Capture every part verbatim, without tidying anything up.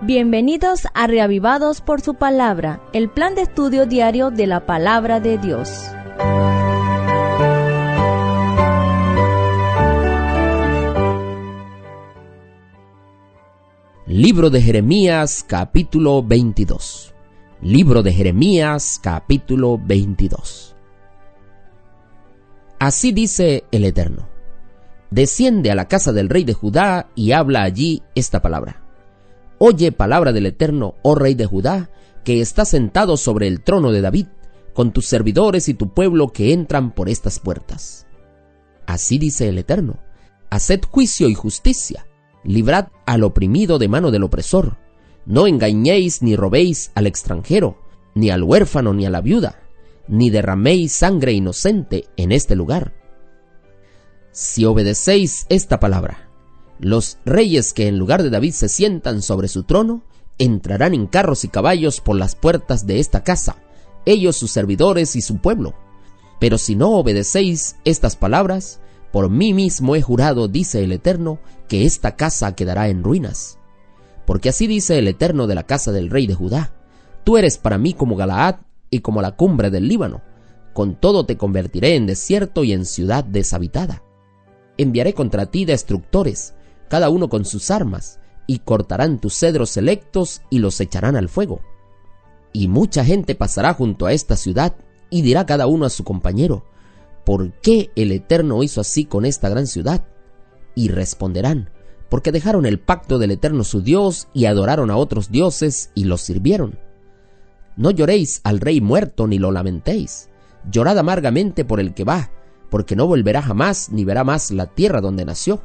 Bienvenidos a Reavivados por su Palabra, el plan de estudio diario de la Palabra de Dios. Libro de Jeremías, capítulo veintidós. Libro de Jeremías, capítulo veintidós. Así dice el Eterno: desciende a la casa del rey de Judá y habla allí esta palabra. Oye palabra del Eterno, oh rey de Judá, que está sentado sobre el trono de David, con tus servidores y tu pueblo que entran por estas puertas. Así dice el Eterno: haced juicio y justicia, librad al oprimido de mano del opresor, no engañéis ni robéis al extranjero, ni al huérfano ni a la viuda, ni derraméis sangre inocente en este lugar. Si obedecéis esta palabra, los reyes que en lugar de David se sientan sobre su trono, entrarán en carros y caballos por las puertas de esta casa, ellos sus servidores y su pueblo. Pero si no obedecéis estas palabras, por mí mismo he jurado, dice el Eterno, que esta casa quedará en ruinas. Porque así dice el Eterno de la casa del rey de Judá: tú eres para mí como Galaad y como la cumbre del Líbano, con todo te convertiré en desierto y en ciudad deshabitada. Enviaré contra ti destructores, cada uno con sus armas, y cortarán tus cedros selectos y los echarán al fuego. Y mucha gente pasará junto a esta ciudad, y dirá cada uno a su compañero: ¿por qué el Eterno hizo así con esta gran ciudad? Y responderán: porque dejaron el pacto del Eterno su Dios, y adoraron a otros dioses, y los sirvieron. No lloréis al rey muerto, ni lo lamentéis. Llorad amargamente por el que va, porque no volverá jamás, ni verá más la tierra donde nació.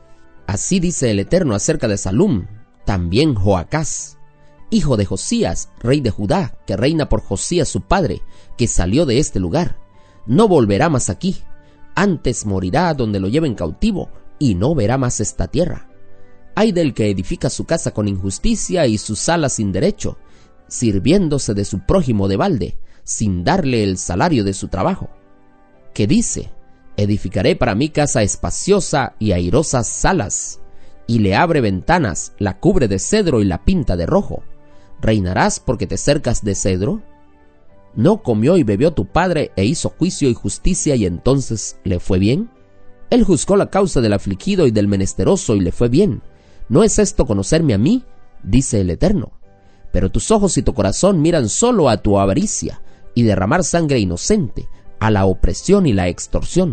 Así dice el Eterno acerca de Salum, también Joacás, hijo de Josías, rey de Judá, que reina por Josías su padre, que salió de este lugar. No volverá más aquí, antes morirá donde lo lleven cautivo, y no verá más esta tierra. Ay del que edifica su casa con injusticia y su sala sin derecho, sirviéndose de su prójimo de balde, sin darle el salario de su trabajo. Que dice: edificaré para mí casa espaciosa y airosas salas, y le abre ventanas, la cubre de cedro y la pinta de rojo. ¿Reinarás porque te cercas de cedro? ¿No comió y bebió tu padre e hizo juicio y justicia y entonces le fue bien? Él juzgó la causa del afligido y del menesteroso y le fue bien. ¿No es esto conocerme a mí?, dice el Eterno. Pero tus ojos y tu corazón miran solo a tu avaricia y derramar sangre inocente, a la opresión y la extorsión.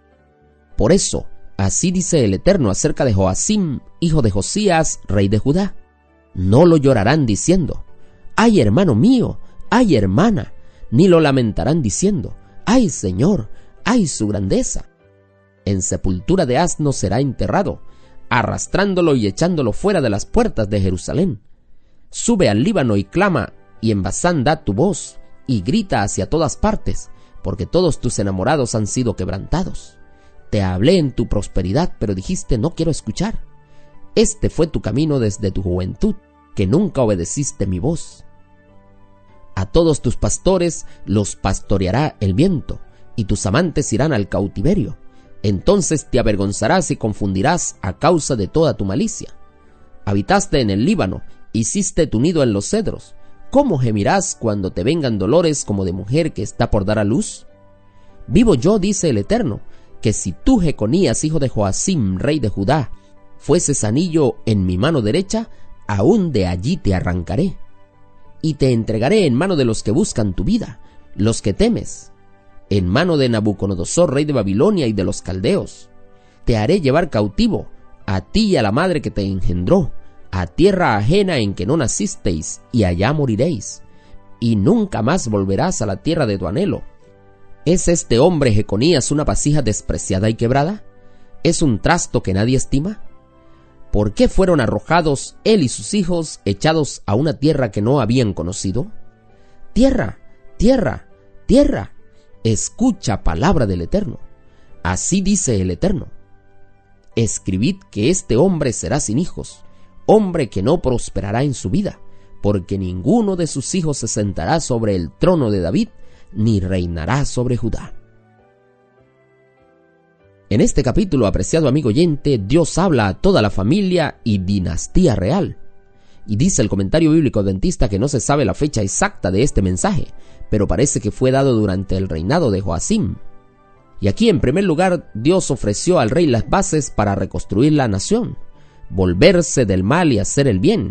Por eso, así dice el Eterno acerca de Joacim, hijo de Josías, rey de Judá: no lo llorarán diciendo: ¡ay, hermano mío! ¡ay, hermana! Ni lo lamentarán diciendo: ¡ay, Señor! ¡ay, su grandeza! En sepultura de asno será enterrado, arrastrándolo y echándolo fuera de las puertas de Jerusalén. Sube al Líbano y clama, y en Basán da tu voz, y grita hacia todas partes, porque todos tus enamorados han sido quebrantados. Te hablé en tu prosperidad, pero dijiste: no quiero escuchar. Este fue tu camino desde tu juventud, que nunca obedeciste mi voz. A todos tus pastores los pastoreará el viento, y tus amantes irán al cautiverio. Entonces te avergonzarás y confundirás a causa de toda tu malicia. Habitaste en el Líbano, hiciste tu nido en los cedros. ¿Cómo gemirás cuando te vengan dolores como de mujer que está por dar a luz? Vivo yo, dice el Eterno, que si tú, Jeconías, hijo de Joacim, rey de Judá, fueses anillo en mi mano derecha, aún de allí te arrancaré. Y te entregaré en mano de los que buscan tu vida, los que temes, en mano de Nabucodonosor, rey de Babilonia y de los caldeos. Te haré llevar cautivo, a ti y a la madre que te engendró, a tierra ajena en que no nacisteis, y allá moriréis, y nunca más volverás a la tierra de tu anhelo. ¿Es este hombre Jeconías una vasija despreciada y quebrada? ¿Es un trasto que nadie estima? ¿Por qué fueron arrojados él y sus hijos, echados a una tierra que no habían conocido? Tierra, tierra, tierra, escucha palabra del Eterno. Así dice el Eterno: escribid que este hombre será sin hijos, hombre que no prosperará en su vida, porque ninguno de sus hijos se sentará sobre el trono de David, ni reinará sobre Judá. En este capítulo, apreciado amigo oyente, Dios habla a toda la familia y dinastía real. Y dice el comentario bíblico adventista que no se sabe la fecha exacta de este mensaje, pero parece que fue dado durante el reinado de Joacim. Y aquí, en primer lugar, Dios ofreció al rey las bases para reconstruir la nación, volverse del mal y hacer el bien.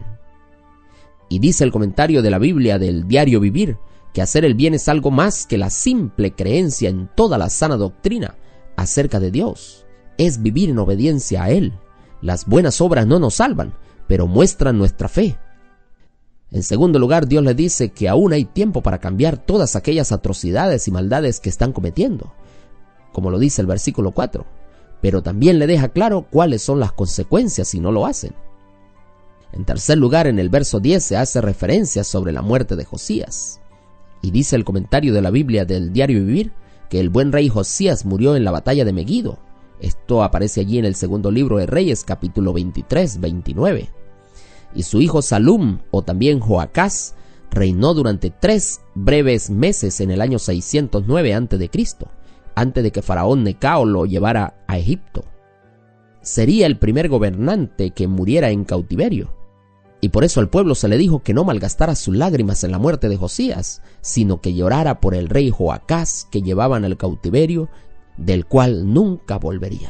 Y dice el comentario de la Biblia del Diario Vivir que hacer el bien es algo más que la simple creencia en toda la sana doctrina acerca de Dios. Es vivir en obediencia a Él. Las buenas obras no nos salvan, pero muestran nuestra fe. En segundo lugar, Dios le dice que aún hay tiempo para cambiar todas aquellas atrocidades y maldades que están cometiendo, como lo dice el versículo cuatro, pero también le deja claro cuáles son las consecuencias si no lo hacen. En tercer lugar, en el verso diez se hace referencia sobre la muerte de Josías, y dice el comentario de la Biblia del Diario Vivir que el buen rey Josías murió en la batalla de Meguido. Esto aparece allí en el segundo libro de Reyes, capítulo veintitrés, veintinueve. Y su hijo Salum, o también Joacás, reinó durante tres breves meses en el año seiscientos nueve antes de Cristo, antes de que Faraón Necao lo llevara a Egipto. Sería el primer gobernante que muriera en cautiverio, y por eso al pueblo se le dijo que no malgastara sus lágrimas en la muerte de Josías, sino que llorara por el rey Joacás que llevaban al cautiverio, del cual nunca volvería.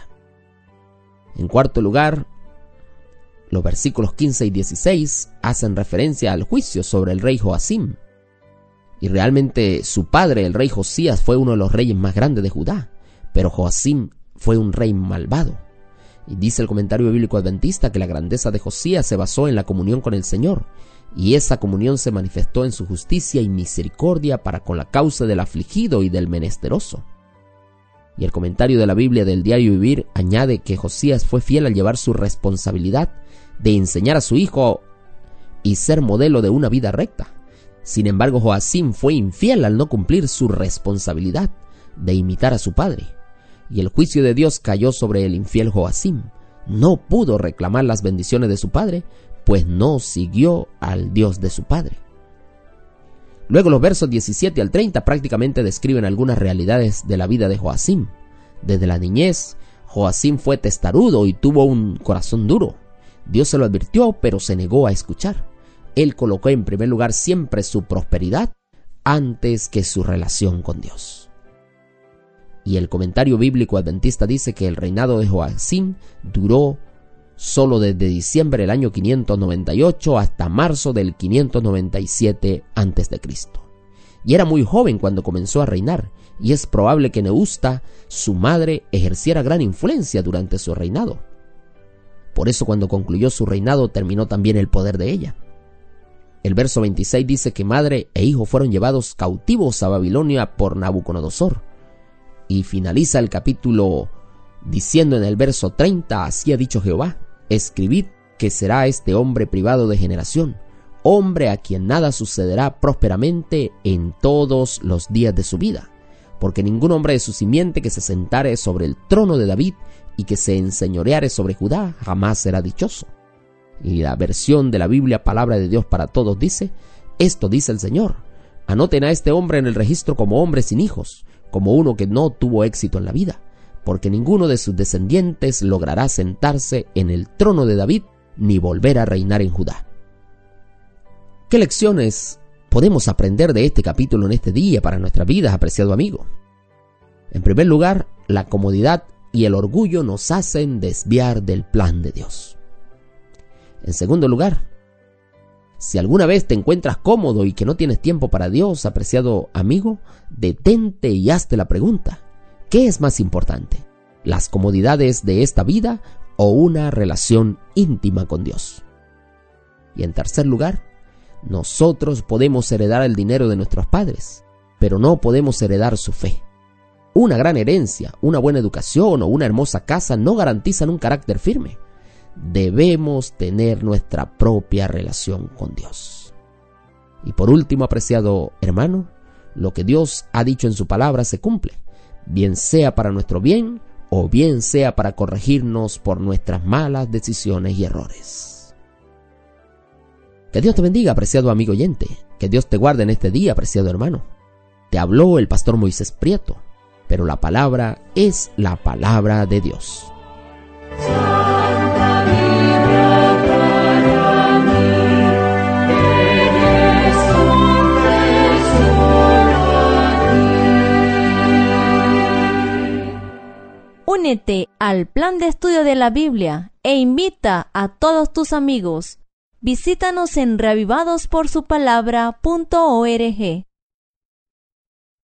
En cuarto lugar, los versículos quince y dieciséis hacen referencia al juicio sobre el rey Joacim. Y realmente su padre, el rey Josías, fue uno de los reyes más grandes de Judá, pero Joacim fue un rey malvado. Y dice el comentario bíblico adventista que la grandeza de Josías se basó en la comunión con el Señor, y esa comunión se manifestó en su justicia y misericordia para con la causa del afligido y del menesteroso. Y el comentario de la Biblia del Diario Vivir añade que Josías fue fiel al llevar su responsabilidad de enseñar a su hijo y ser modelo de una vida recta. Sin embargo, Joacim fue infiel al no cumplir su responsabilidad de imitar a su padre, y el juicio de Dios cayó sobre el infiel Joacim. No pudo reclamar las bendiciones de su padre, pues no siguió al Dios de su padre. Luego los versos diecisiete al treinta prácticamente describen algunas realidades de la vida de Joacim. Desde la niñez, Joacim fue testarudo y tuvo un corazón duro. Dios se lo advirtió, pero se negó a escuchar. Él colocó en primer lugar siempre su prosperidad antes que su relación con Dios. Y el comentario bíblico adventista dice que el reinado de Joacim duró solo desde diciembre del año quinientos noventa y ocho hasta marzo del quinientos noventa y siete antes de Cristo. Y era muy joven cuando comenzó a reinar, y es probable que Neusta, su madre, ejerciera gran influencia durante su reinado. Por eso, cuando concluyó su reinado, terminó también el poder de ella. El verso veintiséis dice que madre e hijo fueron llevados cautivos a Babilonia por Nabucodonosor. Y finaliza el capítulo diciendo en el verso treinta: así ha dicho Jehová, escribid que será este hombre privado de generación, hombre a quien nada sucederá prósperamente en todos los días de su vida, porque ningún hombre de su simiente que se sentare sobre el trono de David y que se enseñoreare sobre Judá jamás será dichoso. Y la versión de la Biblia Palabra de Dios para Todos dice: esto dice el Señor, anoten a este hombre en el registro como hombre sin hijos, como uno que no tuvo éxito en la vida, porque ninguno de sus descendientes logrará sentarse en el trono de David ni volver a reinar en Judá. ¿Qué lecciones podemos aprender de este capítulo en este día para nuestras vidas, apreciado amigo? En primer lugar, la comodidad y el orgullo nos hacen desviar del plan de Dios. En segundo lugar, si alguna vez te encuentras cómodo y que no tienes tiempo para Dios, apreciado amigo, detente y hazte la pregunta: ¿qué es más importante? ¿Las comodidades de esta vida o una relación íntima con Dios? Y en tercer lugar, nosotros podemos heredar el dinero de nuestros padres, pero no podemos heredar su fe. Una gran herencia, una buena educación o una hermosa casa no garantizan un carácter firme. Debemos tener nuestra propia relación con Dios. Y por último, apreciado hermano, lo que Dios ha dicho en su palabra se cumple, bien sea para nuestro bien o bien sea para corregirnos por nuestras malas decisiones y errores. Que Dios te bendiga, apreciado amigo oyente. Que Dios te guarde en este día, apreciado hermano. Te habló el pastor Moisés Prieto, pero la palabra es la palabra de Dios. Santa Biblia para mí. Únete al plan de estudio de la Biblia e invita a todos tus amigos. Visítanos en reavivados por su palabra punto org.